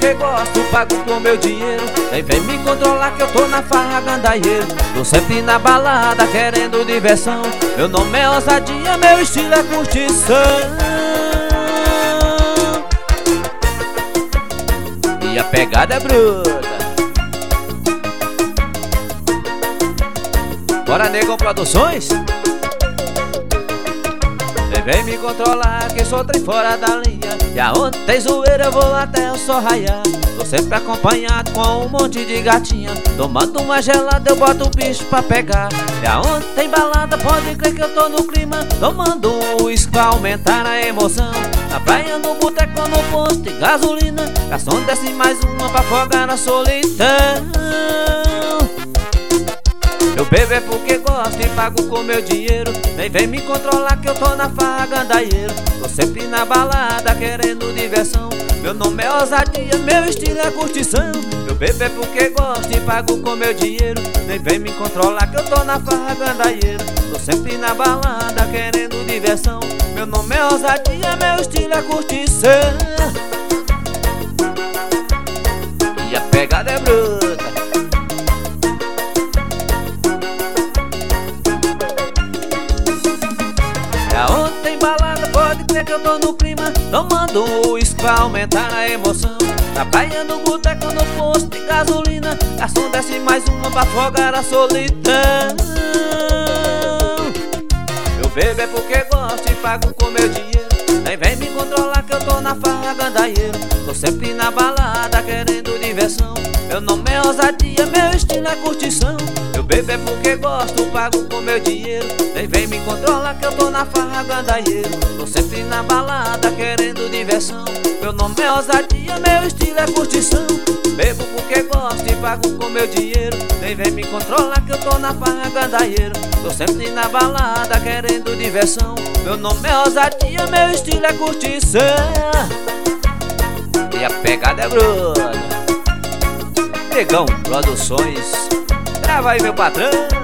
porque gosto, pago com meu dinheiro. Nem vem me controlar que eu tô na farra gandaieiro. Tô sempre na balada querendo diversão. Meu nome é ousadia, meu estilo é curtição. E a pegada é bruta. Bora, Negão Produções. Nem vem me controlar que sou trem fora da linha. E aonde tem zoeira eu vou até o sol raiar. Tô sempre acompanhado com um monte de gatinha. Tomando uma gelada eu boto o bicho pra pegar. E aonde tem balada pode crer que eu tô no clima. Tomando um uísque pra aumentar a emoção. Na praia, no boteco, no posto de gasolina. Garçom desce mais uma pra afogar a solidão. Eu bebo é porque gosto e pago com meu dinheiro. Nem vem me controlar que eu tô na farra gandaieiro. Tô sempre na balada querendo diversão. Meu nome é ousadia, meu estilo é curtição. Eu bebo é porque gosto e pago com meu dinheiro. Nem vem me controlar que eu tô na farra gandaieiro. Tô sempre na balada querendo diversão. Meu nome é ousadia, meu estilo é curtição. E a pegada é bruta. Aonde tem balada pode crer que eu tô no clima. Tomando um uísque pra aumentar a emoção. Na praia, no boteco, no posto de gasolina. Garçom desce mais uma pra afogar a solidão. Eu bebo é porque gosto e pago com meu dinheiro. Nem vem me controlar que eu tô na farra gandaieiro. Tô sempre na balada querendo diversão. Meu nome é ousadia, meu estilo é curtição. Eu bebo é porque gosto, pago com meu dinheiro. Nem vem me controlar que eu tô na farra gandaieiro. Tô sempre na balada querendo diversão. Meu nome é ousadia, meu estilo é curtição. Bebo porque gosto e pago com meu dinheiro. Nem vem me controlar que eu tô na farra gandaieiro. Tô sempre na balada querendo diversão. Meu nome é ousadia, meu estilo é curtição. E a pegada é bruta. Negão Produções. Grava aí, meu patrão.